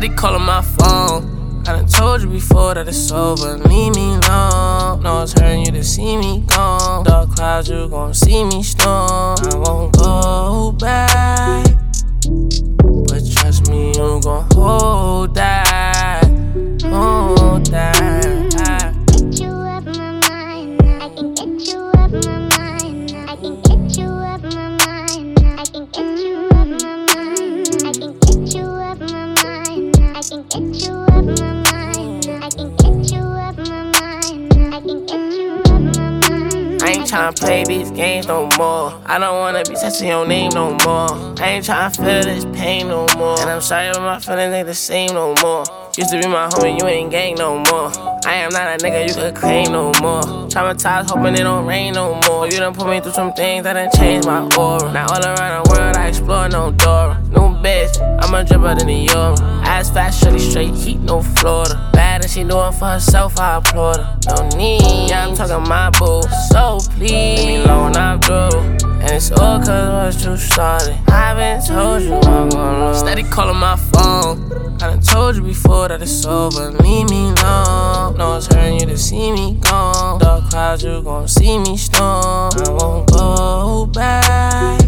Steady calling my phone. I done told you before that it's over. Leave me alone. No, it's hurting you to see me gone. Dark clouds, you gon' see me storm. I won't go back, but trust me, you gon' hold that. Hold that. Get you up my mind. I can get you up my mind. I can get you up my mind. I can get you up my mind. I can get you up my mind. I can get you up my mind. I can get you up my mind. I can get you up my mind. I ain't tryna play these games no more. I don't wanna be touching your name no more. I ain't tryna feel this pain no more. And I'm sorry, but my feelings ain't the same no more. Used to be my homie, you ain't gang no more. I am not a nigga you could claim no more. Traumatized, hoping it don't rain no more. You done put me through some things that done changed my aura. Now all around the world I explore no Dora. New bitch, I'm a dripper than the Euro. Ass fast, shorty straight heat, no Florida. Bad and she doing for herself, I applaud her. No need, yeah, I'm talking my boo. So please, leave me alone, I'm through. And it's all cause what you started. I been told you I'm gonna lose. Steady calling my phone. I done told you before that it's over. Leave me alone. No, it's hurting you to see me gone. Dark clouds, you gon' see me storm. I won't go back,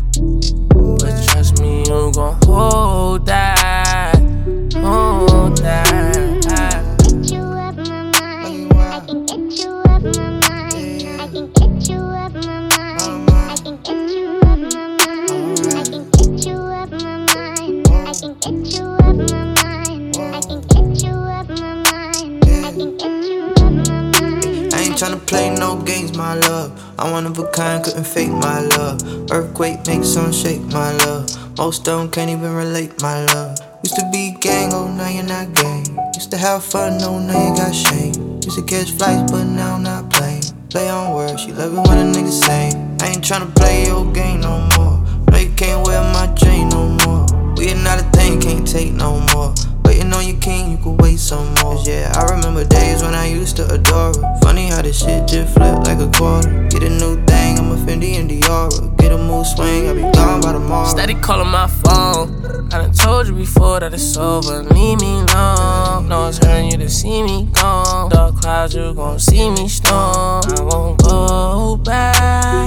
but trust me, you gon' hold that. Hold that. Get you up my mind. I can get you up my mind. I can get you up my mind. I can get you up my mind. I can get you up my mind. I can get you up my mind. I can get you up my mind. I can get you up my mind. I ain't tryna play no games, my love. I'm one of a kind, couldn't fake my love. Earthquake makes some shake, my love. Most of them can't even relate, my love. Used to be gang, oh now you're not gang. Used to have fun, oh now you got shame. Used to catch flights, but now I'm not playing. Play on words, she love it when a nigga sing. I ain't tryna play your game no more. No, you can't wear my chain no more. We ain't not a thing, can't take no more. Waiting on your king, you could wait some more. 'Cause yeah, I remember days when I used to adore her. Funny how this shit just flipped like a quarter. Get a new thing, I'm a Fendi and Diora. Get a mood swing, I'll be gone by tomorrow. Steady calling my phone. I done told you before that it's over. Leave me alone. No, it's hurting you to see me gone. Dark clouds, you gon' see me storm. I won't go back,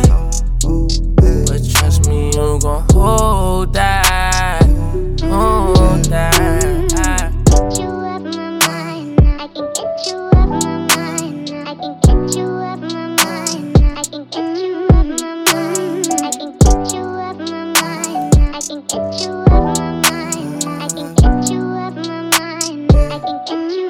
but trust me, you gon' hold that. Hold that. Get you up my mind. I can get you up my mind. I can get you up my mind. I can get you up my mind. I can get you up my mind. I can get you up my mind. I can get you up my mind. I can get you